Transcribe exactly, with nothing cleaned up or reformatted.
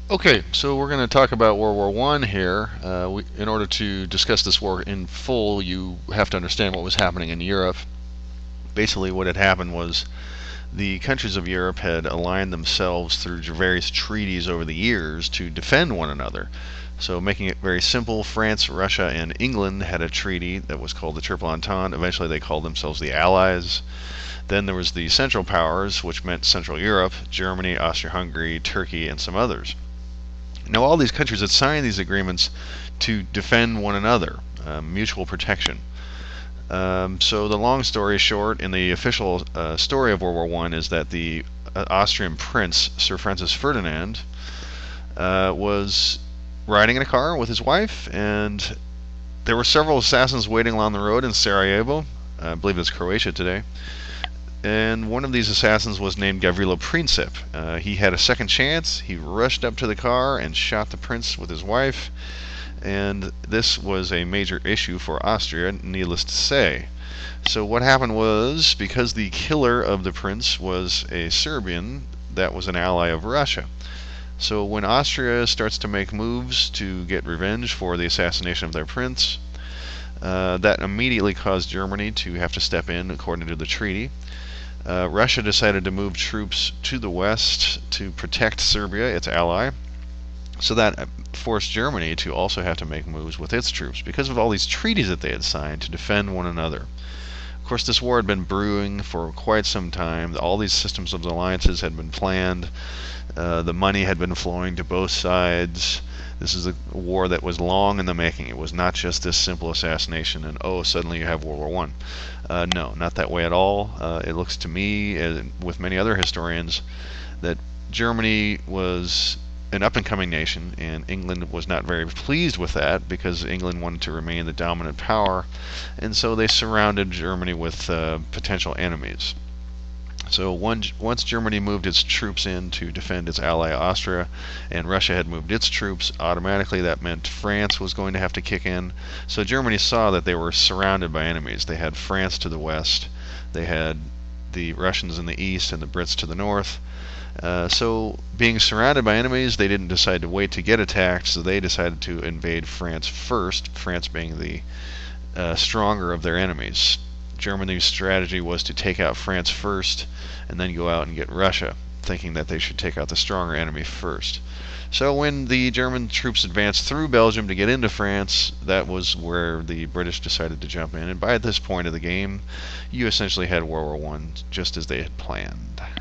Okay, so we're going to talk about World War One here. Uh, we, in order to discuss this war in full, you have to understand what was happening in Europe. Basically, what had happened was the countries of Europe had aligned themselves through various treaties over the years to defend one another. So, making it very simple, France, Russia, and England had a treaty that was called the Triple Entente. Eventually, they called themselves the Allies. Then there was the Central Powers, which meant Central Europe: Germany, Austria-Hungary, Turkey, and some others. Now, all these countries had signed these agreements to defend one another, uh, mutual protection. Um, so the long story short, in the official uh, story of World War One, is that the uh, Austrian prince, Sir Francis Ferdinand, uh, was riding in a car with his wife, and there were several assassins waiting along the road in Sarajevo. I believe it's Croatia today. And one of these assassins was named Gavrilo Princip. Uh, he had a second chance. He rushed up to the car and shot the prince with his wife. And this was a major issue for Austria, needless to say. So what happened was, because the killer of the prince was a Serbian that was an ally of Russia. So when Austria starts to make moves to get revenge for the assassination of their prince, uh, that immediately caused Germany to have to step in according to the treaty. Uh, Russia decided to move troops to the west to protect Serbia, its ally. So that forced Germany to also have to make moves with its troops because of all these treaties that they had signed to defend one another. Of course, this war had been brewing for quite some time. All these systems of alliances had been planned. Uh, the money had been flowing to both sides. This is a war that was long in the making. It was not just this simple assassination and, oh, suddenly you have World War One. Uh, no, not that way at all. Uh, it looks to me, and with many other historians, that Germany was an up-and-coming nation, and England was not very pleased with that because England wanted to remain the dominant power, and so they surrounded Germany with uh, potential enemies. So one, once Germany moved its troops in to defend its ally Austria, and Russia had moved its troops, automatically that meant France was going to have to kick in. So Germany saw that they were surrounded by enemies. They had France to the west, they had the Russians in the east, and the Brits to the north. Uh, so being surrounded by enemies, they didn't decide to wait to get attacked, so they decided to invade France first, France being the uh, stronger of their enemies. Germany's strategy was to take out France first and then go out and get Russia, thinking that they should take out the stronger enemy first. So when the German troops advanced through Belgium to get into France, that was where the British decided to jump in. And by this point of the game, you essentially had World War One just as they had planned.